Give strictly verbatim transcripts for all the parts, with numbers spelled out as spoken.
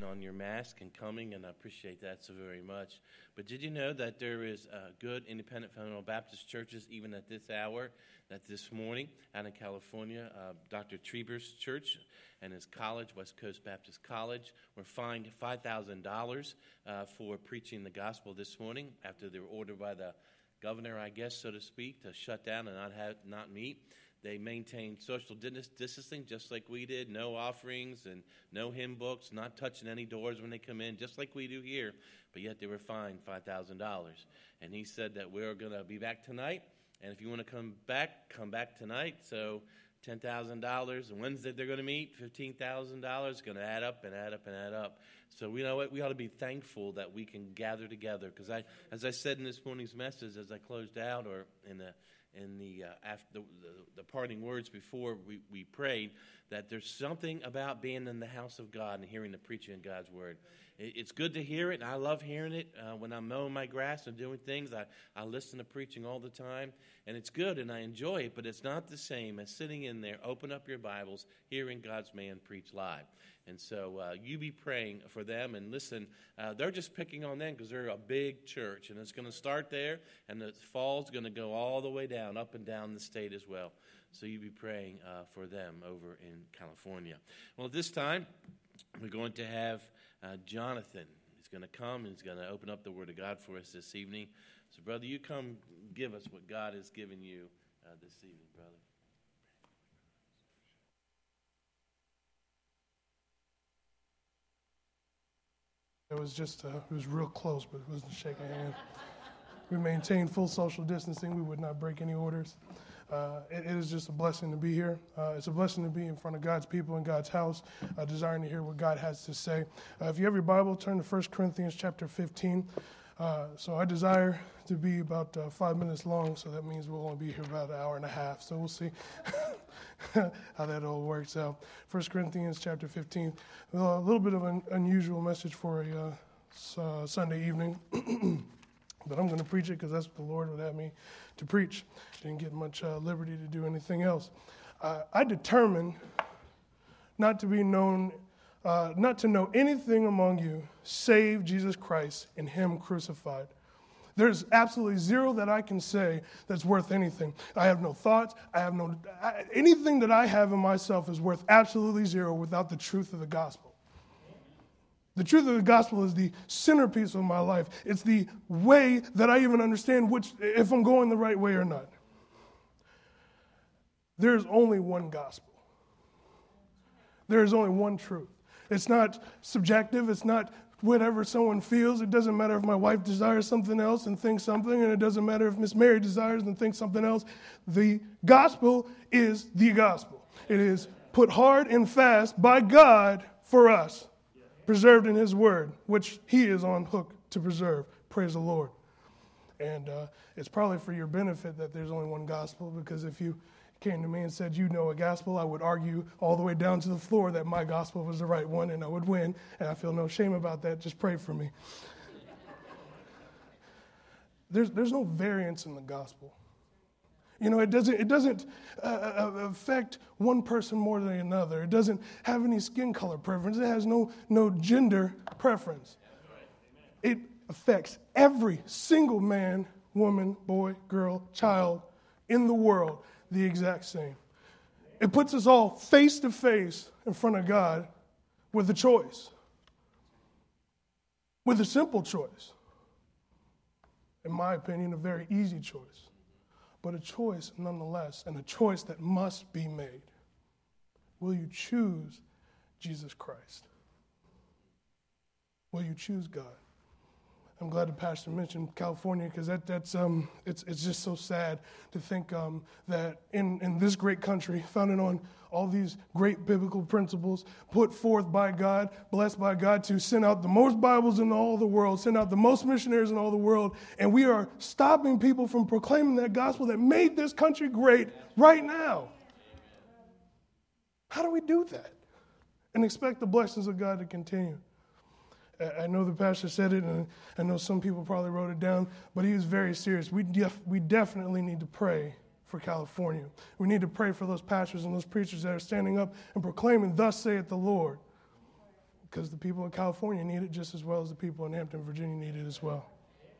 putting on your mask and coming, and I appreciate that so very much. But did you know that there is uh, good independent fundamental Baptist churches even at this hour, that this morning out in California, uh, Doctor Treber's church and his college, West Coast Baptist College, were fined five thousand dollars uh, for preaching the gospel this morning after they were ordered by the governor, I guess, so to speak, to shut down and not have not meet. They maintained social distancing just like we did, no offerings and no hymn books, not touching any doors when they come in, just like we do here. But yet they were fined five thousand dollars. And he said that we're going to be back tonight. And if you want to come back, come back tonight. So ten thousand dollars. And Wednesday they're going to meet, fifteen thousand dollars. It's going to add up and add up and add up. So we know what we ought to be thankful that we can gather together. Because I, as I said in this morning's message, as I closed out, or in the in the uh, after the, the, the parting words before we, we prayed, that there's something about being in the house of God and hearing the preaching of God's word. It, it's good to hear it, and I love hearing it. Uh, when I'm mowing my grass and doing things, I, I listen to preaching all the time, and it's good, and I enjoy it, but it's not the same as sitting in there, open up your Bibles, hearing God's man preach live. And so uh, you be praying for them, and listen, uh, they're just picking on them because they're a big church, and it's going to start there, and the fall's going to go all the way down, up and down the state as well. So you be praying uh, for them over in California. Well, at this time, we're going to have uh, Jonathan. He's going to come, and he's going to open up the Word of God for us this evening. So, brother, you come give us what God has given you uh, this evening, brother. It was just, uh, it was real close, but it wasn't shaking hands. We maintained full social distancing. We would not break any orders. Uh, it, it is just a blessing to be here. Uh, it's a blessing to be in front of God's people in God's house, uh, desiring to hear what God has to say. Uh, if you have your Bible, turn to First Corinthians chapter fifteen. Uh, so I desire to be about uh, five minutes long, so that means we'll only be here about an hour and a half. So we'll see how that all works out. First Corinthians chapter fifteen. Well, a little bit of an unusual message for a uh, uh, Sunday evening, but I'm going to preach it because that's what the Lord would have me to preach. Didn't get much uh, liberty to do anything else. Uh, I determined not to be known, uh, not to know anything among you save Jesus Christ and Him crucified. There's absolutely zero that I can say that's worth anything. I have no thoughts. I have no, I, anything that I have in myself is worth absolutely zero without the truth of the gospel. The truth of the gospel is the centerpiece of my life. It's the way that I even understand which, if I'm going the right way or not. There's only one gospel. There is only one truth. It's not subjective. It's not whatever someone feels. It doesn't matter if my wife desires something else and thinks something, and it doesn't matter if Miss Mary desires and thinks something else. The gospel is the gospel. It is put hard and fast by God for us, preserved in His word, which He is on hook to preserve. Praise the Lord. And uh, it's probably for your benefit that there's only one gospel, because if you came to me and said, you know a gospel, I would argue all the way down to the floor that my gospel was the right one, and I would win, and I feel no shame about that. Just pray for me. There's there's no variance in the gospel. You know, it doesn't it doesn't uh, affect one person more than another. It doesn't have any skin color preference. It has no no gender preference. It affects every single man, woman, boy, girl, child in the world the exact same. It puts us all face to face in front of God with a choice, with a simple choice. In my opinion, a very easy choice, but a choice nonetheless, and a choice that must be made. Will you choose Jesus Christ? Will you choose God? I'm glad the pastor mentioned California, because that, that's um, it's it's just so sad to think um, that in, in this great country, founded on all these great biblical principles, put forth by God, blessed by God, to send out the most Bibles in all the world, send out the most missionaries in all the world, and we are stopping people from proclaiming that gospel that made this country great right now. How do we do that and expect the blessings of God to continue? I know the pastor said it, and I know some people probably wrote it down, but he was very serious. We def- we definitely need to pray for California. We need to pray for those pastors and those preachers that are standing up and proclaiming, thus saith the Lord. because the people in California need it just as well as the people in Hampton, Virginia need it as well.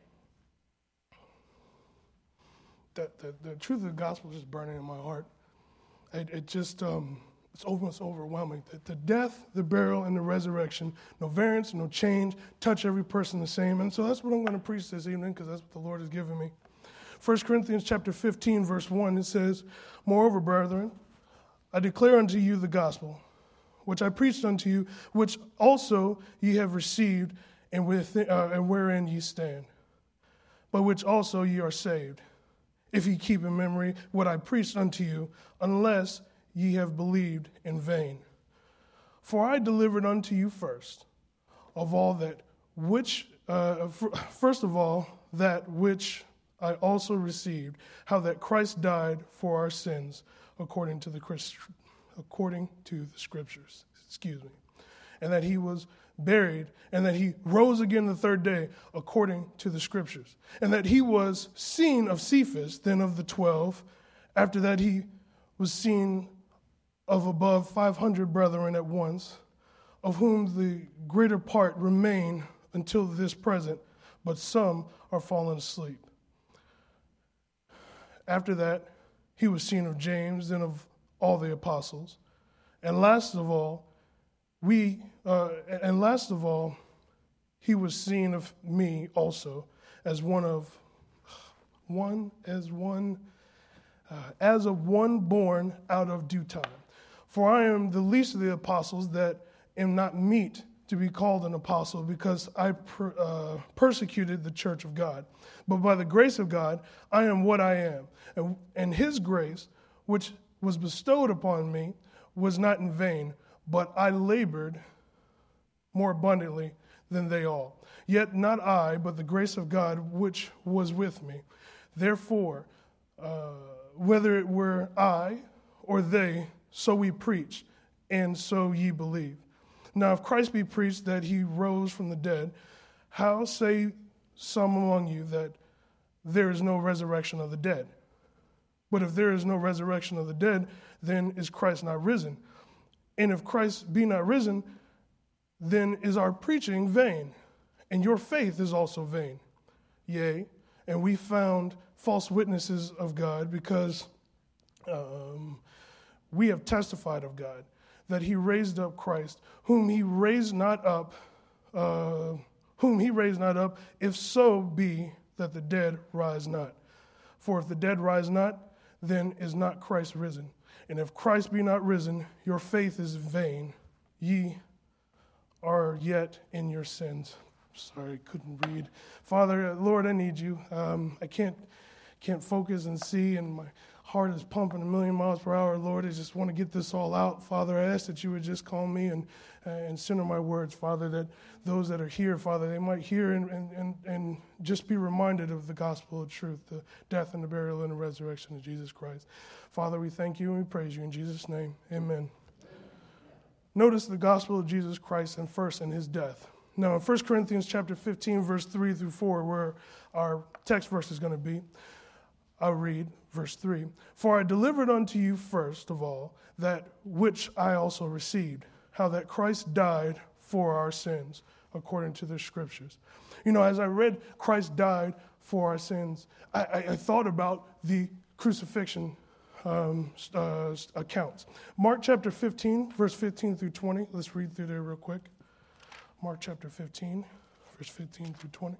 The, the, the truth of the gospel is just burning in my heart. It, it just, um, it's almost overwhelming. The, the death, the burial, and the resurrection, no variance, no change, touch every person the same. And so that's what I'm going to preach this evening, because that's what the Lord has given me. First Corinthians chapter fifteen, verse one, it says, "Moreover, brethren, I declare unto you the gospel, which I preached unto you, which also ye have received, and, with, uh, and wherein ye stand, by which also ye are saved, if ye keep in memory what I preached unto you, unless ye have believed in vain. For I delivered unto you first of all that which, uh, first of all, that which I also received, how that Christ died for our sins according to the according to the Scriptures, excuse me, and that he was buried, and that he rose again the third day according to the Scriptures, and that he was seen of Cephas, then of the twelve. After that he was seen of above five hundred brethren at once, of whom the greater part remain until this present, but some are fallen asleep. After that he was seen of James, then of all the apostles, and last of all, we uh, and last of all, he was seen of me also, as one of one as one uh, as of one born out of due time. For I am the least of the apostles, that am not meet to be called an apostle, because I per, uh, persecuted the church of God. But by the grace of God, I am what I am. And, and his grace, which was bestowed upon me, was not in vain, but I labored more abundantly than they all. Yet not I, but the grace of God which was with me. Therefore, uh, whether it were I or they, so we preach, and so ye believe. Now if Christ be preached that he rose from the dead, how say some among you that there is no resurrection of the dead? But if there is no resurrection of the dead, then is Christ not risen? And if Christ be not risen, then is our preaching vain, and your faith is also vain. Yea, and we found false witnesses of God, because um, we have testified of God, that he raised up Christ, whom he raised not up, uh, whom he raised not up, if so be that the dead rise not. For if the dead rise not, then is not Christ risen. And if Christ be not risen, your faith is vain. Ye are yet in your sins. Sorry, couldn't read. Father, Lord, I need you. Um, I can't can't focus and see, and my heart is pumping a million miles per hour. Lord, I just want to get this all out. Father, I ask that you would just calm me and uh, and center my words, Father, that those that are here, Father, they might hear and, and, and, and just be reminded of the gospel of truth, the death and the burial and the resurrection of Jesus Christ. Father, we thank you and we praise you in Jesus' name. Amen. Notice the gospel of Jesus Christ, and first in his death. Now in First Corinthians chapter fifteen, verse three through four, where our text verse is going to be, I'll read verse three. For I delivered unto you first of all that which I also received, how that Christ died for our sins, according to the Scriptures. You know, as I read Christ died for our sins, I, I, I thought about the crucifixion um, uh, accounts. Mark chapter fifteen, verse fifteen through twenty. Let's read through there real quick. Mark chapter fifteen, verse fifteen through twenty.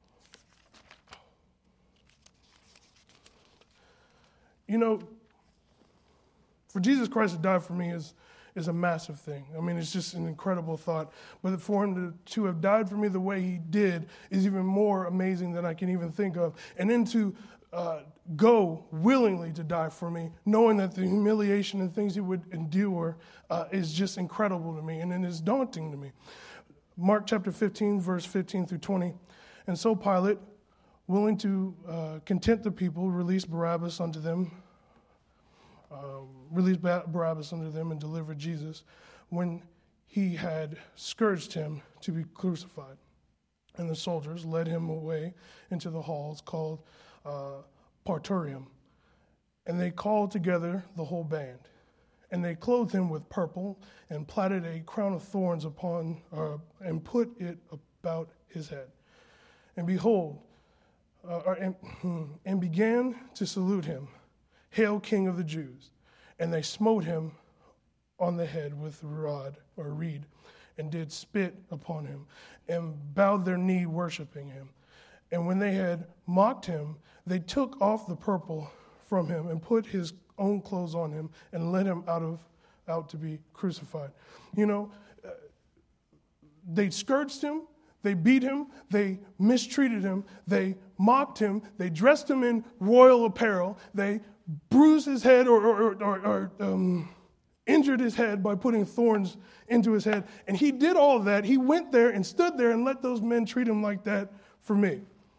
You know, for Jesus Christ to die for me is, is a massive thing. I mean, it's just an incredible thought. But for him to, to have died for me the way he did is even more amazing than I can even think of. And then to uh, go willingly to die for me, knowing that the humiliation and things he would endure uh, is just incredible to me, and it is daunting to me. Mark chapter fifteen, verse fifteen through twenty. And so Pilate, willing to uh, content the people, released Barabbas unto them, uh, released Barabbas unto them, and delivered Jesus, when he had scourged him to be crucified. And the soldiers led him away into the halls called uh, Praetorium, and they called together the whole band. And they clothed him with purple and plaited a crown of thorns upon, uh, and put it about his head. And behold, uh, and, and began to salute him, Hail, King of the Jews! And they smote him on the head with a rod or reed, and did spit upon him, and bowed their knee, worshiping him. And when they had mocked him, they took off the purple from him, and put his own clothes on him, and led him out of out to be crucified. You know, uh, they scourged him, they beat him, they mistreated him, they mocked him, they dressed him in royal apparel, they bruised his head or, or, or, or um, injured his head by putting thorns into his head. And he did all of that. He went there and stood there and let those men treat him like that for me.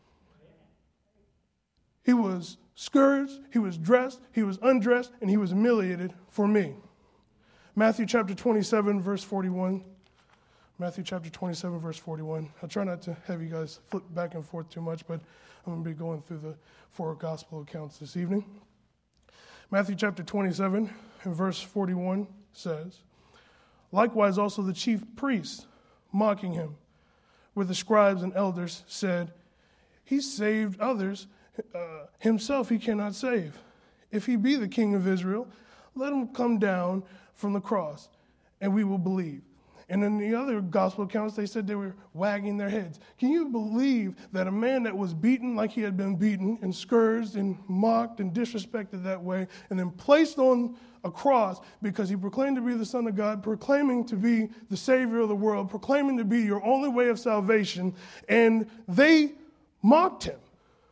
He was scourged, he was dressed, he was undressed, and he was humiliated for me. Matthew chapter twenty-seven, verse forty-one. Matthew chapter twenty-seven, verse forty-one. I'll try not to have you guys flip back and forth too much, but I'm going to be going through the four gospel accounts this evening. Matthew chapter twenty-seven and verse forty-one says, Likewise also the chief priests, mocking him, with the scribes and elders, said, He saved others, uh, himself he cannot save. If he be the King of Israel, let him come down from the cross, and we will believe. And in the other gospel accounts, they said they were wagging their heads. Can you believe that a man that was beaten like he had been beaten and scourged and mocked and disrespected that way, and then placed on a cross because he proclaimed to be the Son of God, proclaiming to be the Savior of the world, proclaiming to be your only way of salvation, and they mocked him.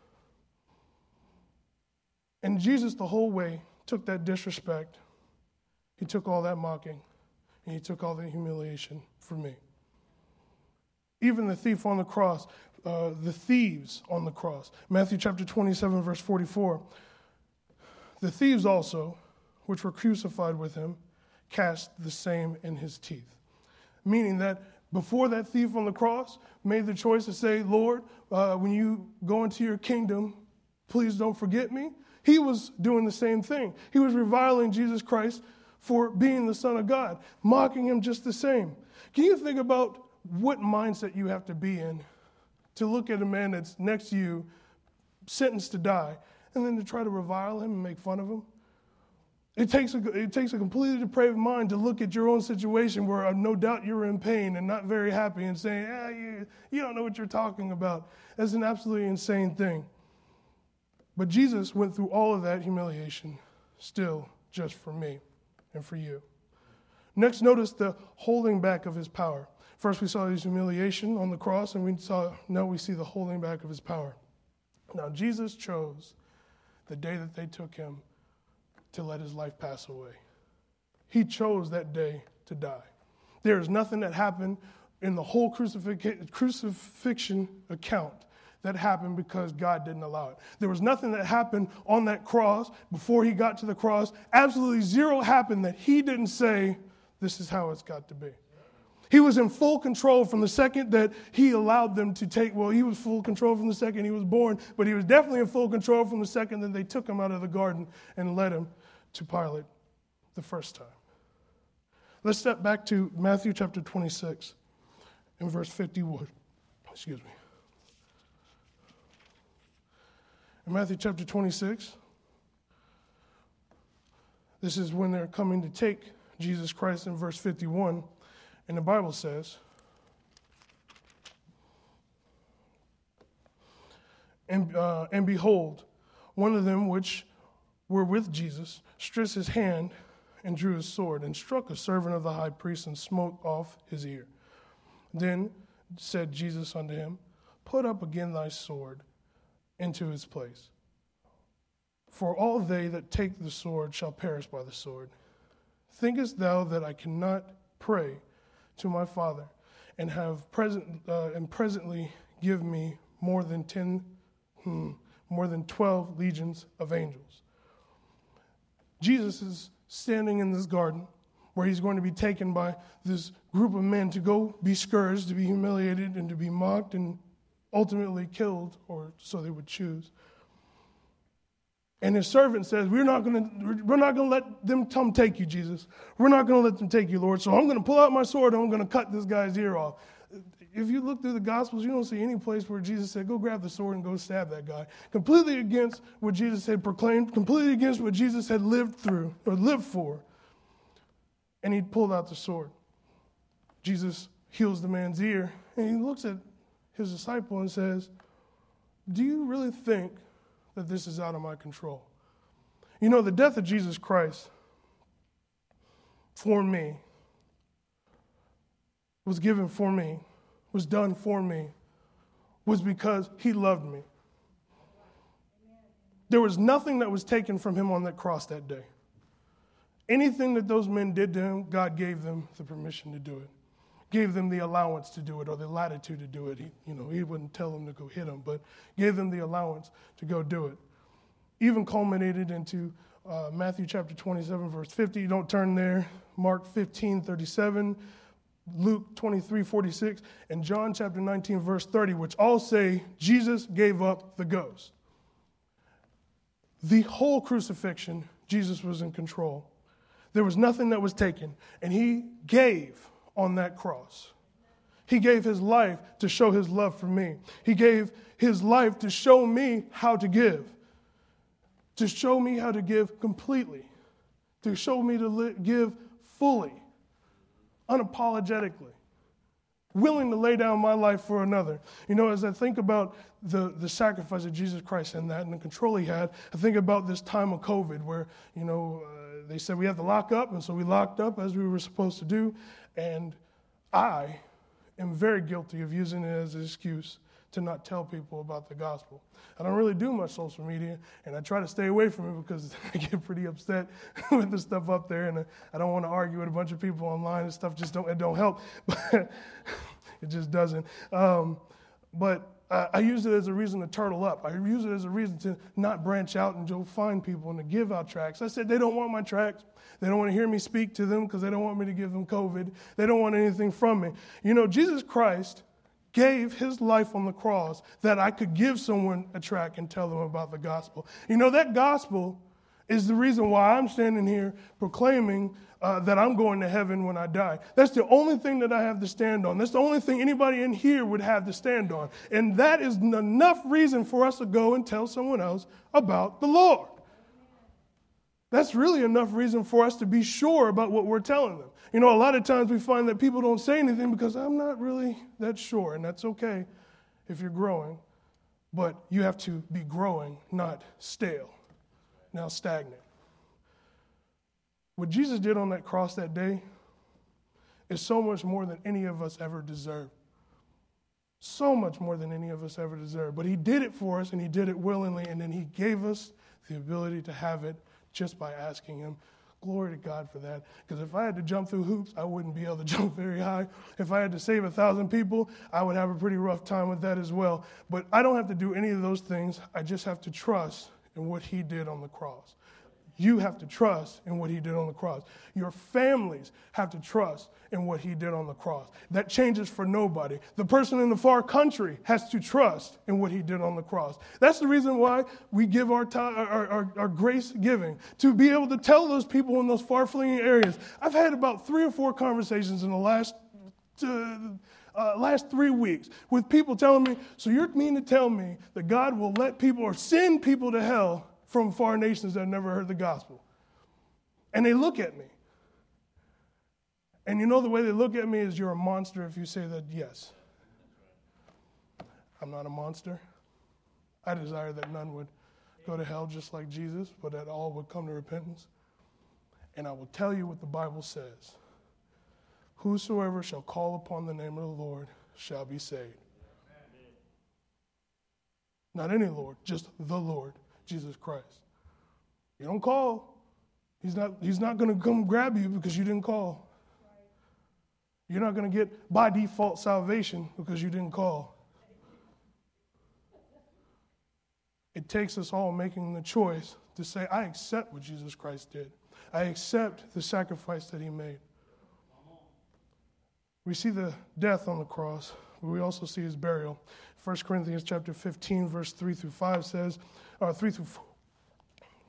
And Jesus the whole way took that disrespect. He took all that mocking. And he took all the humiliation for me. Even the thief on the cross, uh, the thieves on the cross. Matthew chapter twenty-seven, verse forty-four. The thieves also, which were crucified with him, cast the same in his teeth. Meaning that before that thief on the cross made the choice to say, Lord, uh, when you go into your kingdom, please don't forget me. He was doing the same thing. He was reviling Jesus Christ for being the Son of God, mocking him just the same. Can you think about what mindset you have to be in to look at a man that's next to you, sentenced to die, and then to try to revile him and make fun of him? It takes a, it takes a completely depraved mind to look at your own situation where uh, no doubt you're in pain and not very happy and saying, ah, you, you don't know what you're talking about. That's an absolutely insane thing. But Jesus went through all of that humiliation still just for me and for you. Next, notice the holding back of his power. First, we saw his humiliation on the cross, and we saw now we see the holding back of his power. Now, Jesus chose the day that they took him to let his life pass away. He chose that day to die. There is nothing that happened in the whole crucifix- crucifixion account that happened because God didn't allow it. There was nothing that happened on that cross before he got to the cross. Absolutely zero happened that he didn't say, this is how it's got to be. He was in full control from the second that he allowed them to take, well, he was full control from the second he was born, but he was definitely in full control from the second that they took him out of the garden and led him to Pilate the first time. Let's step back to Matthew chapter twenty-six and verse fifty-one. Excuse me. In Matthew chapter twenty-six, this is when they're coming to take Jesus Christ in verse fifty-one. And the Bible says, and, uh, and behold, one of them which were with Jesus stretched his hand and drew his sword and struck a servant of the high priest and smote off his ear. Then said Jesus unto him, Put up again thy sword into his place. For all they that take the sword shall perish by the sword. Thinkest thou that I cannot pray to my Father and have present uh, and presently give me more than ten, hmm, more than twelve legions of angels? Jesus is standing in this garden where he's going to be taken by this group of men to go be scourged, to be humiliated, and to be mocked and ultimately killed, or so they would choose. And his servant says, we're not going to we're not going to let them come take you, Jesus. We're not going to let them take you, Lord. So I'm going to pull out my sword and I'm going to cut this guy's ear off. If you look through the Gospels, you don't see any place where Jesus said, go grab the sword and go stab that guy. Completely against what Jesus had proclaimed, completely against what Jesus had lived through or lived for. And he pulled out the sword. Jesus heals the man's ear, and he looks at his disciple and says, do you really think that this is out of my control? You know, the death of Jesus Christ for me was given for me, was done for me, was because he loved me. There was nothing that was taken from him on that cross that day. Anything that those men did to him, God gave them the permission to do it. Gave them the allowance to do it or the latitude to do it. He, you know, he wouldn't tell them to go hit him, but gave them the allowance to go do it. Even culminated into uh, Matthew chapter twenty-seven, verse fifty. You don't turn there. Mark fifteen, thirty-seven, Luke twenty-three, forty-six, and John chapter nineteen, verse thirty, which all say Jesus gave up the ghost. The whole crucifixion, Jesus was in control. There was nothing that was taken, and he gave on that cross. He gave his life to show his love for me. He gave his life to show me how to give, to show me how to give completely, to show me to li- give fully, unapologetically, willing to lay down my life for another. You know, as I think about the, the sacrifice of Jesus Christ and that and the control he had, I think about this time of COVID where, you know, uh, they said we have to lock up, and so we locked up as we were supposed to do, and I am very guilty of using it as an excuse to not tell people about the gospel. I don't really do much social media, and I try to stay away from it because I get pretty upset with the stuff up there, and I don't want to argue with a bunch of people online, and stuff just don't, it don't help, but it just doesn't. Um, but I, I use it as a reason to turtle up. I use it as a reason to not branch out and go find people and to give out tracts. I said they don't want my tracts. They don't want to hear me speak to them because they don't want me to give them COVID. They don't want anything from me. You know, Jesus Christ gave his life on the cross that I could give someone a tract and tell them about the gospel. You know, that gospel is the reason why I'm standing here proclaiming uh, that I'm going to heaven when I die. That's the only thing that I have to stand on. That's the only thing anybody in here would have to stand on. And that is enough reason for us to go and tell someone else about the Lord. That's really enough reason for us to be sure about what we're telling them. You know, a lot of times we find that people don't say anything because I'm not really that sure, and that's okay if you're growing. But you have to be growing, not stale, now stagnant. What Jesus did on that cross that day is so much more than any of us ever deserved. So much more than any of us ever deserved. But he did it for us, and he did it willingly, and then he gave us the ability to have it just by asking him. Glory to God for that. Because if I had to jump through hoops, I wouldn't be able to jump very high. If I had to save a thousand people, I would have a pretty rough time with that as well. But I don't have to do any of those things. I just have to trust in what he did on the cross. You have to trust in what he did on the cross. Your families have to trust in what he did on the cross. That changes for nobody. The person in the far country has to trust in what he did on the cross. That's the reason why we give our, time, our, our, our grace giving, to be able to tell those people in those far-flinging areas. I've had about three or four conversations in the last uh, uh, last three weeks with people telling me, so you mean to tell me that God will let people or send people to hell from far nations that have never heard the gospel? And they look at me. And you know the way they look at me is, you're a monster if you say that, yes. I'm not a monster. I desire that none would go to hell just like Jesus, but that all would come to repentance. And I will tell you what the Bible says. Whosoever shall call upon the name of the Lord shall be saved. Not any Lord, just the Lord, Jesus Christ. You don't call. He's not, he's not going to come grab you because you didn't call. You're not going to get by default salvation because you didn't call. It takes us all making the choice to say, I accept what Jesus Christ did. I accept the sacrifice that he made. We see the death on the cross, but we also see his burial. First Corinthians chapter fifteen, verse three through five says, or three through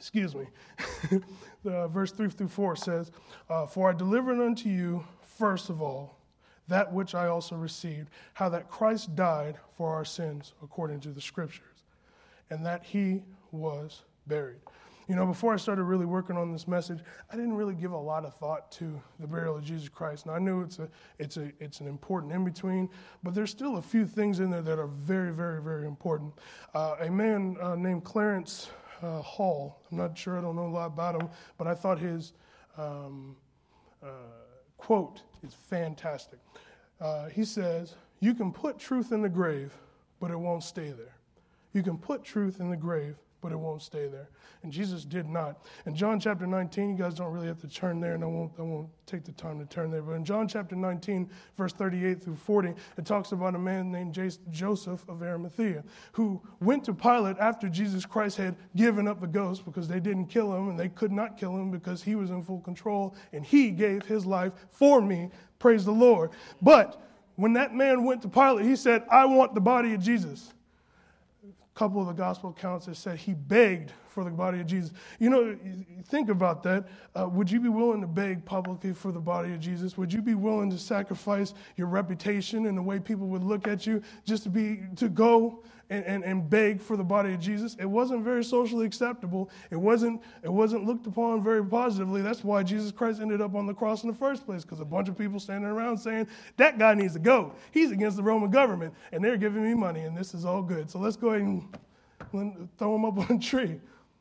excuse me, the, verse three through four says, uh, For I delivered unto you, first of all, that which I also received, how that Christ died for our sins according to the Scriptures, and that he was buried. You know, before I started really working on this message, I didn't really give a lot of thought to the burial of Jesus Christ. Now, I knew it's a, it's a, it's an important in-between, but there's still a few things in there that are very, very, very important. Uh, a man uh, named Clarence uh, Hall, I'm not sure, I don't know a lot about him, but I thought his um, uh, quote is fantastic. Uh, he says, "You can put truth in the grave, but it won't stay there. You can put truth in the grave, but it won't stay there." And Jesus did not. In John chapter nineteen, you guys don't really have to turn there, and I won't, I won't take the time to turn there. But in John chapter nineteen, verse thirty-eight through forty, it talks about a man named Joseph of Arimathea who went to Pilate after Jesus Christ had given up the ghost because they didn't kill him, and they could not kill him because he was in full control, and he gave his life for me. Praise the Lord. But when that man went to Pilate, he said, "I want the body of Jesus." A couple of the gospel accounts that said he begged for the body of Jesus. You know, think about that. Uh, would you be willing to beg publicly for the body of Jesus? Would you be willing to sacrifice your reputation and the way people would look at you just to be to go and, and, and beg for the body of Jesus? It wasn't very socially acceptable. It wasn't it wasn't looked upon very positively. That's why Jesus Christ ended up on the cross in the first place, because a bunch of people standing around saying, "That guy needs to go. He's against the Roman government, and they're giving me money, and this is all good. So let's go ahead and throw him up on a tree."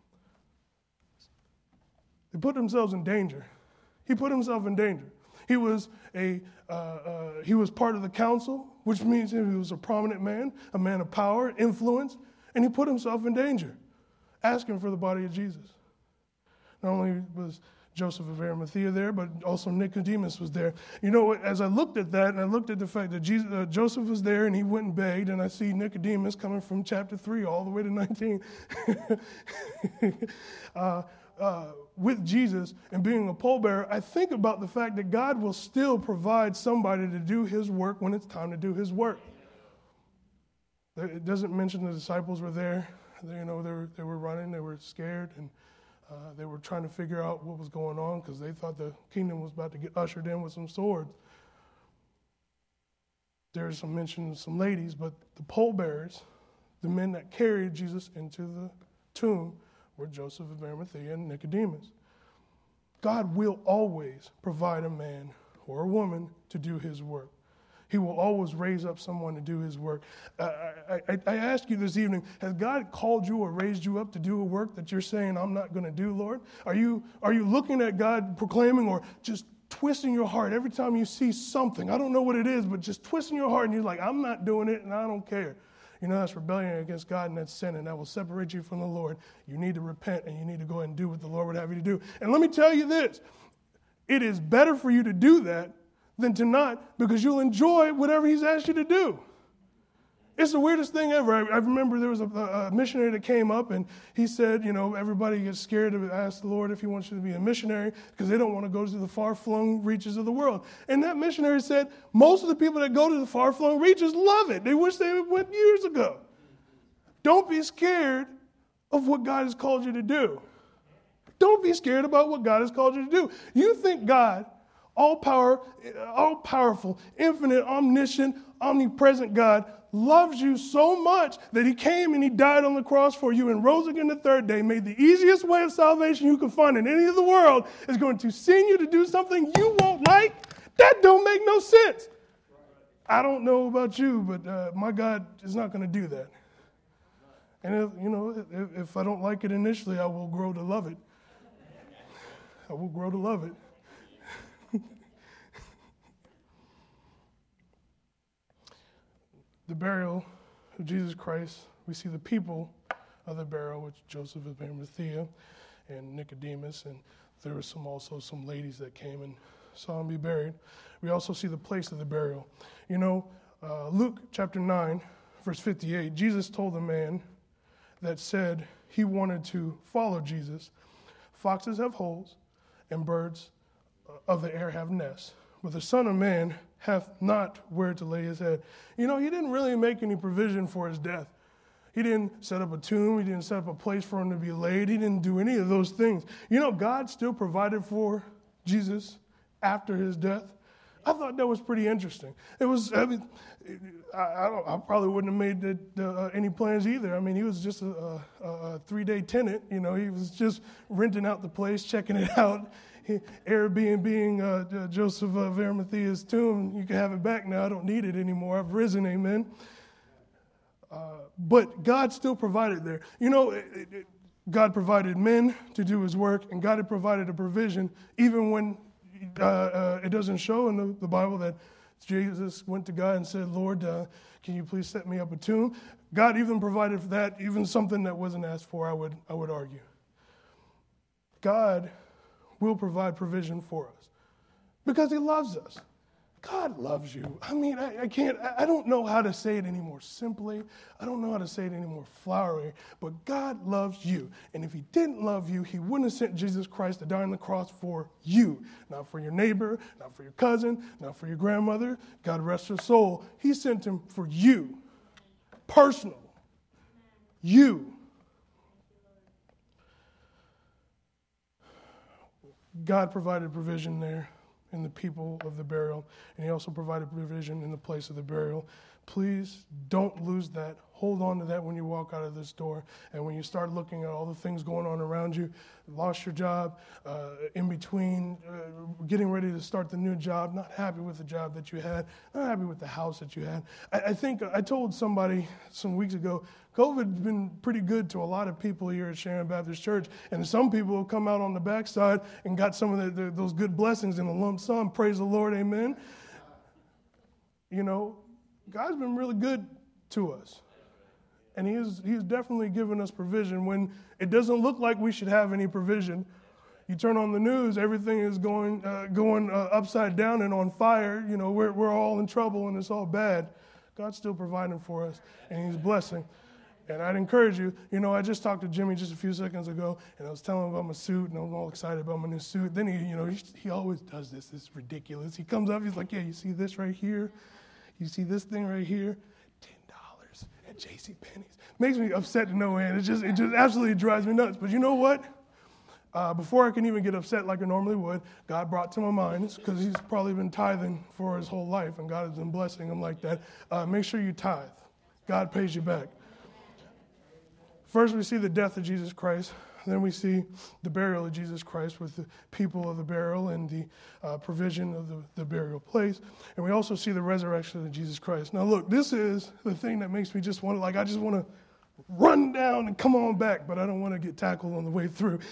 They put themselves in danger. He put himself in danger. He was a uh, uh, he was part of the council, which means he was a prominent man, a man of power, influence, and he put himself in danger, asking for the body of Jesus. Not only was Joseph of Arimathea there, but also Nicodemus was there. You know, as I looked at that, and I looked at the fact that Jesus, uh, Joseph was there, and he went and begged, and I see Nicodemus coming from chapter three all the way to nineteen. uh, Uh, with Jesus and being a pallbearer, I think about the fact that God will still provide somebody to do his work when it's time to do his work. It doesn't mention the disciples were there. They, you know, they were, they were running, they were scared, and uh, they were trying to figure out what was going on because they thought the kingdom was about to get ushered in with some swords. There's some mention of some ladies, but the pallbearers, the men that carried Jesus into the tomb, were Joseph of Arimathea and Nicodemus. God will always provide a man or a woman to do his work. He will always raise up someone to do his work. Uh, I, I, I ask you this evening, has God called you or raised you up to do a work that you're saying, "I'm not going to do, Lord"? Are you, are you looking at God proclaiming or just twisting your heart every time you see something? I don't know what it is, but just twisting your heart and you're like, "I'm not doing it and I don't care." You know, that's rebellion against God, and that's sin, and that will separate you from the Lord. You need to repent, and you need to go ahead and do what the Lord would have you to do. And let me tell you this. It is better for you to do that than to not, because you'll enjoy whatever he's asked you to do. It's the weirdest thing ever. I, I remember there was a, a missionary that came up, and he said, you know, everybody gets scared to ask the Lord if he wants you to be a missionary because they don't want to go to the far-flung reaches of the world. And that missionary said, most of the people that go to the far-flung reaches love it. They wish they went years ago. Don't be scared of what God has called you to do. Don't be scared about what God has called you to do. You think God, all power, all powerful, infinite, omniscient, omnipresent God, loves you so much that he came and he died on the cross for you and rose again the third day, made the easiest way of salvation you can find in any of the world, is going to send you to do something you won't like? That don't make no sense. I don't know about you, but uh, my God is not going to do that. And, if, you know, if, if I don't like it initially, I will grow to love it. I will grow to love it. The burial of Jesus Christ, we see the people of the burial, which Joseph of Arimathea and Nicodemus, and there were some also some ladies that came and saw him be buried. We also see the place of the burial. You know, uh, Luke chapter nine, verse fifty-eight, Jesus told the man that said he wanted to follow Jesus, "Foxes have holes, and birds of the air have nests, but the Son of Man hath not where to lay his head." You know, he didn't really make any provision for his death. He didn't set up a tomb. He didn't set up a place for him to be laid. He didn't do any of those things. You know, God still provided for Jesus after his death. I thought that was pretty interesting. It was, I mean, I, I, don't, I probably wouldn't have made the, the, uh, any plans either. I mean, he was just a, a, a three-day tenant. You know, he was just renting out the place, checking it out. He, Airbnb-ing uh, Joseph of Arimathea's tomb. You can have it back now. I don't need it anymore. I've risen, amen. Uh, but God still provided there. You know, it, it, God provided men to do his work, and God had provided a provision even when uh, uh, it doesn't show in the, the Bible that Jesus went to God and said, Lord, uh, can you please set me up a tomb? God even provided for that, even something that wasn't asked for, I would, I would argue. God will provide provision for us because he loves us. God loves you. I mean, I, I can't, I don't know how to say it any more simply. I don't know how to say it any more flowery, but God loves you. And if he didn't love you, he wouldn't have sent Jesus Christ to die on the cross for you. Not for your neighbor, not for your cousin, not for your grandmother. God rest her soul. He sent him for you. Personal. You. God provided provision there in the people of the burial, and he also provided provision in the place of the burial. Please don't lose that. Hold on to that when you walk out of this door, and when you start looking at all the things going on around you, lost your job, uh, in between, uh, getting ready to start the new job, not happy with the job that you had, not happy with the house that you had. I, I think I told somebody some weeks ago, COVID's been pretty good to a lot of people here at Sharon Baptist Church, and some people have come out on the backside and got some of the, the, those good blessings in a lump sum. Praise the Lord, amen. You know, God's been really good to us, and he is, he's definitely given us provision when it doesn't look like we should have any provision. You turn on the news, everything is going uh, going uh, upside down and on fire. You know, we're we're all in trouble and it's all bad. God's still providing for us, and he's blessing. And I'd encourage you, you know, I just talked to Jimmy just a few seconds ago, and I was telling him about my suit, and I was all excited about my new suit. Then he, you know, he, he always does this. It's ridiculous. He comes up, he's like, yeah, you see this right here? You see this thing right here? ten dollars at JCPenney's. Makes me upset to no end. It just, it just absolutely drives me nuts. But you know what? Uh, before I can even get upset like I normally would, God brought to my mind, because he's probably been tithing for his whole life, and God has been blessing him like that. Uh, make sure you tithe. God pays you back. First, we see the death of Jesus Christ. Then we see the burial of Jesus Christ with the people of the burial and the uh, provision of the, the burial place. And we also see the resurrection of Jesus Christ. Now, look, this is the thing that makes me just want to, like, I just want to run down and come on back, but I don't want to get tackled on the way through.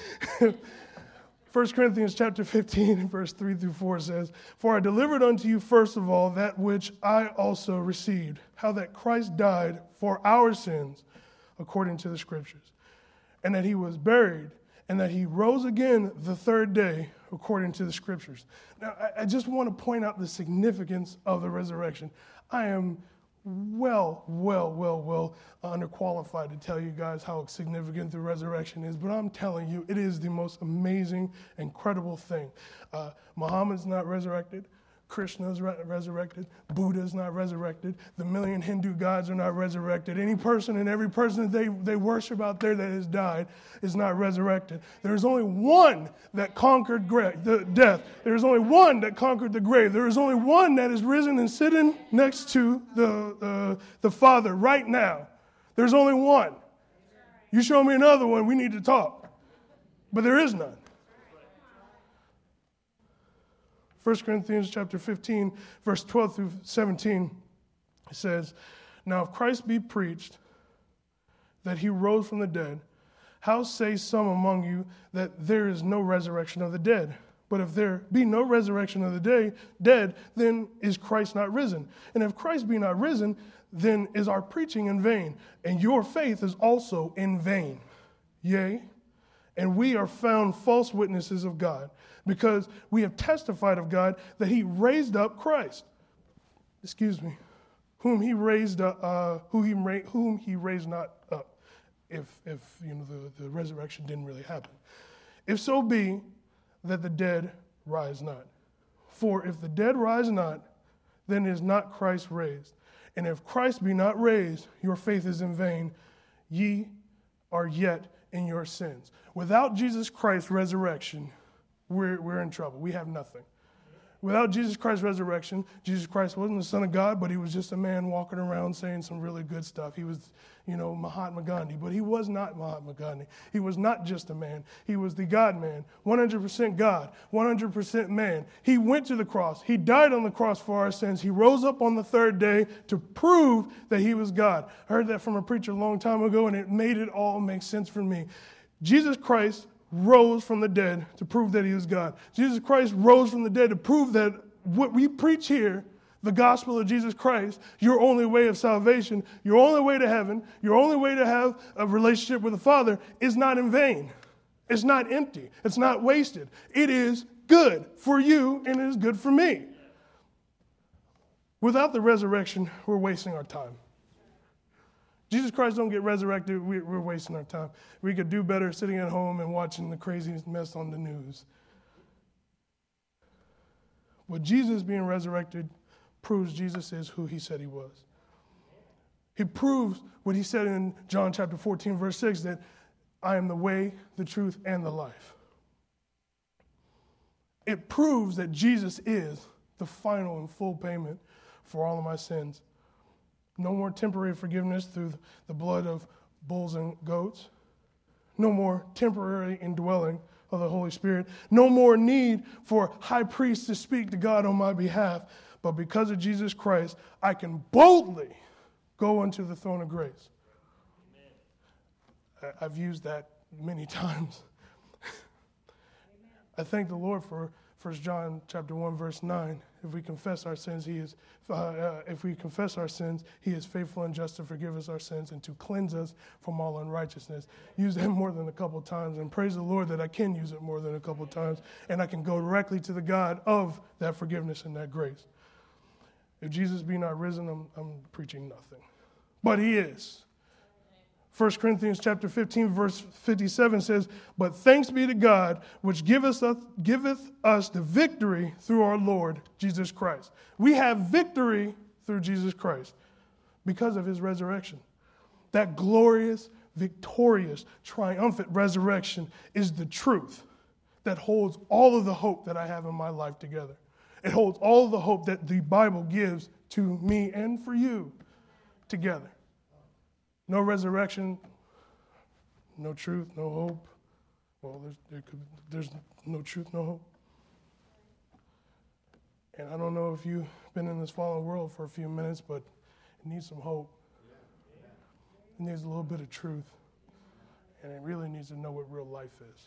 First Corinthians chapter fifteen, verse three through four says, For I delivered unto you first of all that which I also received, how that Christ died for our sins, according to the Scriptures, and that he was buried, and that he rose again the third day, according to the Scriptures. Now, I, I just want to point out the significance of the resurrection. I am well, well, well, well underqualified to tell you guys how significant the resurrection is, but I'm telling you, it is the most amazing, incredible thing. Uh, Muhammad's not resurrected. Krishna's re- resurrected. Buddha's not resurrected. The million Hindu gods are not resurrected. Any person and every person that they, they worship out there that has died is not resurrected. There is only one that conquered gra- the death. There is only one that conquered the grave. There is only one that is risen and sitting next to the, uh, the Father right now. There's only one. You show me another one, we need to talk. But there is none. First Corinthians chapter fifteen, verse twelve through seventeen, it says, Now if Christ be preached that he rose from the dead, how say some among you that there is no resurrection of the dead? But if there be no resurrection of the day, dead, then is Christ not risen? And if Christ be not risen, then is our preaching in vain, and your faith is also in vain. Yea, and we are found false witnesses of God, because we have testified of God that he raised up Christ. Excuse me. Whom he raised up, uh, who he ra- whom he raised not up, if if you know the, the resurrection didn't really happen. If so be that the dead rise not. For if the dead rise not, then is not Christ raised. And if Christ be not raised, your faith is in vain, ye are yet in your sins. Without Jesus Christ's resurrection, we're, we're in trouble. We have nothing. Without Jesus Christ's resurrection, Jesus Christ wasn't the Son of God, but he was just a man walking around saying some really good stuff. He was, you know, Mahatma Gandhi, but he was not Mahatma Gandhi. He was not just a man. He was the God-man, one hundred percent God, one hundred percent man. He went to the cross. He died on the cross for our sins. He rose up on the third day to prove that he was God. I heard that from a preacher a long time ago, and it made it all make sense for me. Jesus Christ rose from the dead to prove that he is God. Jesus Christ rose from the dead to prove that what we preach here, the gospel of Jesus Christ, your only way of salvation, your only way to heaven, your only way to have a relationship with the Father is not in vain. It's not empty. It's not wasted. It is good for you and it is good for me. Without the resurrection, we're wasting our time. Jesus Christ don't get resurrected, we're wasting our time. We could do better sitting at home and watching the craziest mess on the news. But Jesus being resurrected proves Jesus is who he said he was. He proves what he said in John chapter fourteen, verse six, that I am the way, the truth, and the life. It proves that Jesus is the final and full payment for all of my sins. No more temporary forgiveness through the blood of bulls and goats. No more temporary indwelling of the Holy Spirit. No more need for high priests to speak to God on my behalf. But because of Jesus Christ, I can boldly go unto the throne of grace. Amen. I've used that many times. I thank the Lord for First John chapter one, verse nine. If we confess our sins, he is. Uh, uh, if we confess our sins, he is faithful and just to forgive us our sins and to cleanse us from all unrighteousness. Use that more than a couple times, and praise the Lord that I can use it more than a couple times, and I can go directly to the God of that forgiveness and that grace. If Jesus be not risen, I'm, I'm preaching nothing, but he is. First Corinthians chapter fifteen, verse fifty-seven says, but thanks be to God, which giveth us, giveth us the victory through our Lord Jesus Christ. We have victory through Jesus Christ because of his resurrection. That glorious, victorious, triumphant resurrection is the truth that holds all of the hope that I have in my life together. It holds all of the hope that the Bible gives to me and for you together. No resurrection, no truth, no hope. Well, there's, there could, there's no truth, no hope. And I don't know if you've been in this fallen world for a few minutes, but it needs some hope. It needs a little bit of truth. And it really needs to know what real life is.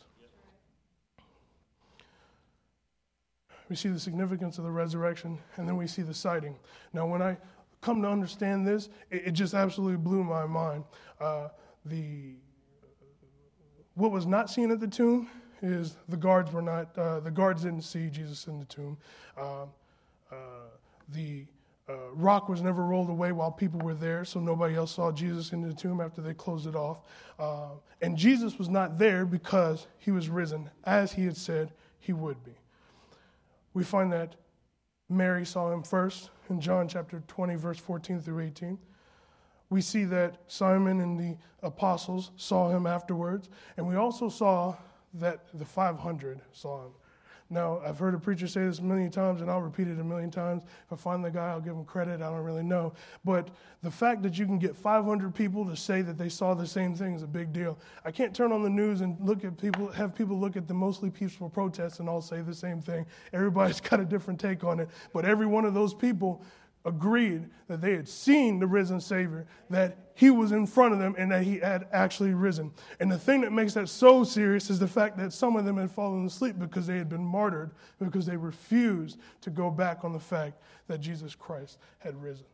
We see the significance of the resurrection, and then we see the sighting. Now, when I come to understand this, it, it just absolutely blew my mind. Uh, the what was not seen at the tomb is the guards were not. Uh, the guards didn't see Jesus in the tomb. Uh, uh, the uh, rock was never rolled away while people were there, so nobody else saw Jesus in the tomb after they closed it off. Uh, and Jesus was not there because he was risen, as he had said he would be. We find that Mary saw him first in John chapter twenty, verse fourteen through eighteen. We see that Simon and the apostles saw him afterwards. And we also saw that the five hundred saw him. Now, I've heard a preacher say this many times, and I'll repeat it a million times. If I find the guy, I'll give him credit. I don't really know. But the fact that you can get five hundred people to say that they saw the same thing is a big deal. I can't turn on the news and look at people, have people look at the mostly peaceful protests and all say the same thing. Everybody's got a different take on it. But every one of those people agreed that they had seen the risen Savior, that he was in front of them, and that he had actually risen. And the thing that makes that so serious is the fact that some of them had fallen asleep because they had been martyred, because they refused to go back on the fact that Jesus Christ had risen.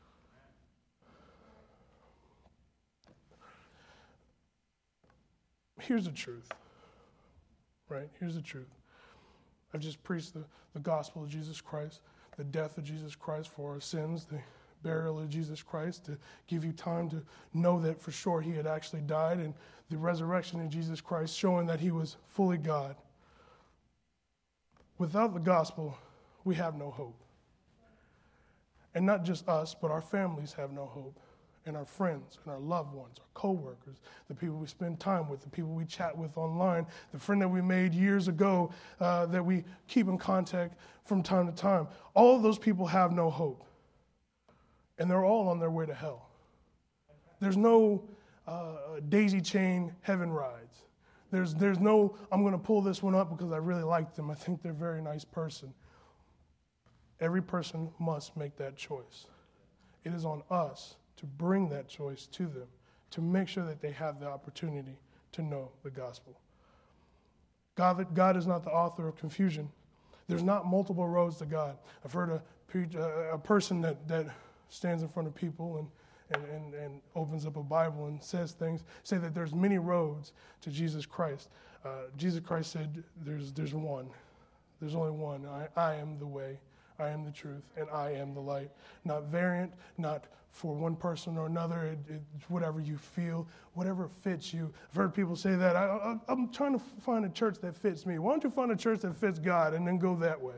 Here's the truth, right? Here's the truth. I've just preached the, the gospel of Jesus Christ, the death of Jesus Christ for our sins, the burial of Jesus Christ, to give you time to know that for sure he had actually died, and the resurrection of Jesus Christ showing that he was fully God. Without the gospel, we have no hope. And not just us, but our families have no hope. and our friends and our loved ones, our coworkers, the people we spend time with, the people we chat with online, the friend that we made years ago uh, that we keep in contact from time to time. All of those people have no hope, and they're all on their way to hell. There's no uh, daisy chain heaven rides. There's, there's no, I'm going to pull this one up because I really like them. I think they're a very nice person. Every person must make that choice. It is on us to bring that choice to them, to make sure that they have the opportunity to know the gospel. God, God is not the author of confusion. There's not multiple roads to God. I've heard a, a person that, that stands in front of people and, and, and, and opens up a Bible and says things, say that there's many roads to Jesus Christ. Uh, Jesus Christ said there's, there's one. There's only one. I, I am the way. I am the truth, and I am the light. Not variant, not for one person or another. It, it's whatever you feel, whatever fits you. I've heard people say that. I, I, I'm trying to find a church that fits me. Why don't you find a church that fits God and then go that way?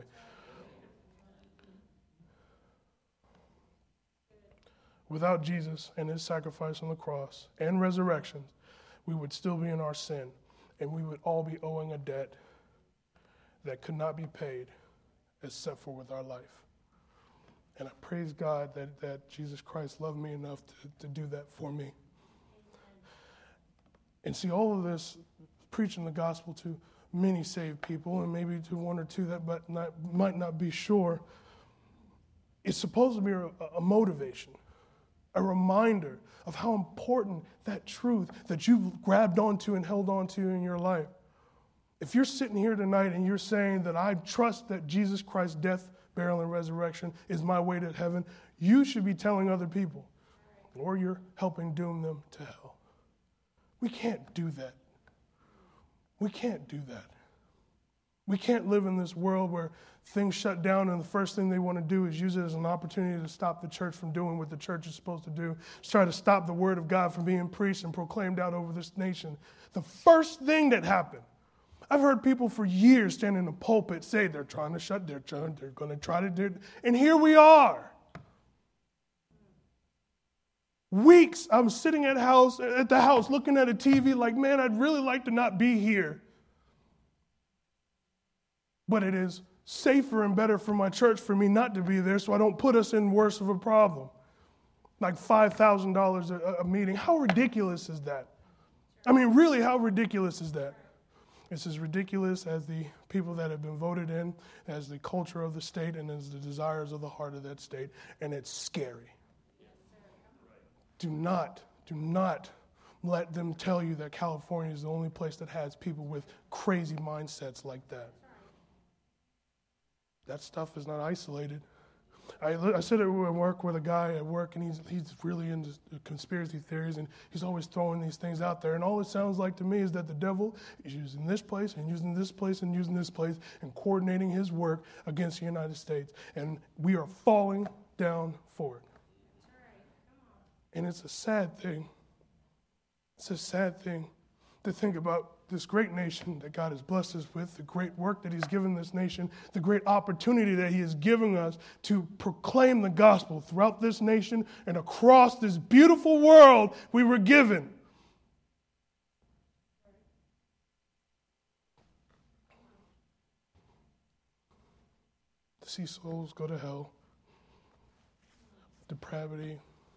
Without Jesus and his sacrifice on the cross and resurrection, we would still be in our sin, and we would all be owing a debt that could not be paid except for with our life. And I praise God that, that Jesus Christ loved me enough to, to do that for me. And see, all of this, preaching the gospel to many saved people, and maybe to one or two that but not, might not be sure, it's supposed to be a, a motivation, a reminder of how important that truth that you've grabbed onto and held onto in your life. If you're sitting here tonight and you're saying that I trust that Jesus Christ's death, burial, and resurrection is my way to heaven, you should be telling other people, or you're helping doom them to hell. We can't do that. We can't do that. We can't live in this world where things shut down and the first thing they want to do is use it as an opportunity to stop the church from doing what the church is supposed to do, to try to stop the word of God from being preached and proclaimed out over this nation. The first thing that happened, I've heard people for years stand in the pulpit say they're trying to shut, they're trying, they're going to try to do it, and here we are. Weeks, I'm sitting at house at the house looking at a T V like, man, I'd really like to not be here. But it is safer and better for my church for me not to be there so I don't put us in worse of a problem. Like five thousand dollars a, a meeting. How ridiculous is that? I mean, really, how ridiculous is that? It's as ridiculous as the people that have been voted in, as the culture of the state, and as the desires of the heart of that state. And it's scary. Do not, do not let them tell you that California is the only place that has people with crazy mindsets like that. That stuff is not isolated. I, I sit at work with a guy at work, and he's he's really into conspiracy theories, and he's always throwing these things out there. And all it sounds like to me is that the devil is using this place and using this place and using this place and coordinating his work against the United States. And we are falling down for it. And it's a sad thing. It's a sad thing to think about this great nation that God has blessed us with, the great work that he's given this nation, the great opportunity that he is giving us to proclaim the gospel throughout this nation and across this beautiful world we were given. To see souls go to hell, depravity,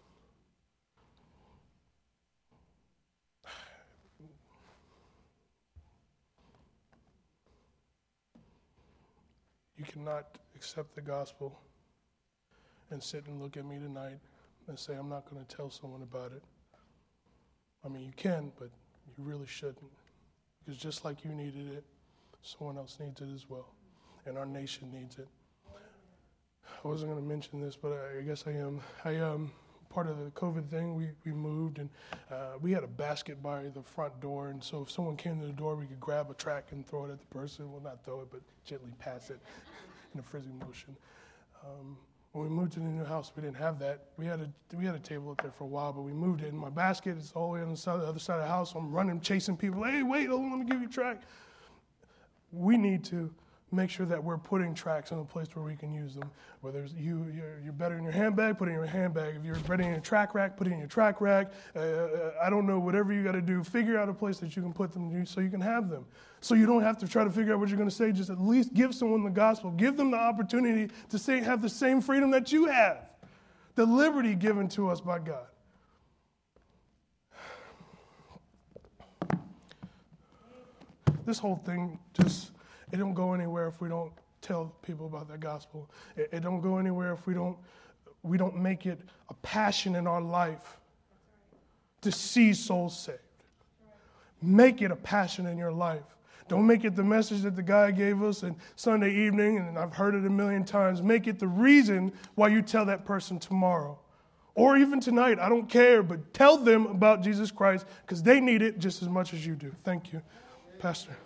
you cannot accept the gospel and sit and look at me tonight and say, I'm not going to tell someone about it. I mean, you can, but you really shouldn't. Because just like you needed it, someone else needs it as well. And our nation needs it. I wasn't going to mention this, but I, I guess I am. I um part of the COVID thing, we, we moved, and uh, we had a basket by the front door, and so if someone came to the door, we could grab a track and throw it at the person. Well, not throw it, but gently pass it in a frisbee motion. Um, when we moved to the new house, we didn't have that. We had a we had a table up there for a while, but we moved it, and my basket is all the way on the, side, the other side of the house. So I'm running, chasing people. Hey, wait, hold on, let me give you a track. We need to make sure that we're putting tracts in a place where we can use them. Whether it's you, you're, you're better in your handbag, put it in your handbag. If you're better in your track rack, put it in your track rack. Uh, I don't know, whatever you got to do, figure out a place that you can put them so you can have them. So you don't have to try to figure out what you're going to say. Just at least give someone the gospel. Give them the opportunity to say, have the same freedom that you have, the liberty given to us by God. This whole thing just, it don't go anywhere if we don't tell people about that gospel. It, it don't go anywhere if we don't we don't make it a passion in our life to see souls saved. Make it a passion in your life. Don't make it the message that the guy gave us on Sunday evening, and I've heard it a million times. Make it the reason why you tell that person tomorrow. Or even tonight, I don't care, but tell them about Jesus Christ because they need it just as much as you do. Thank you, Pastor.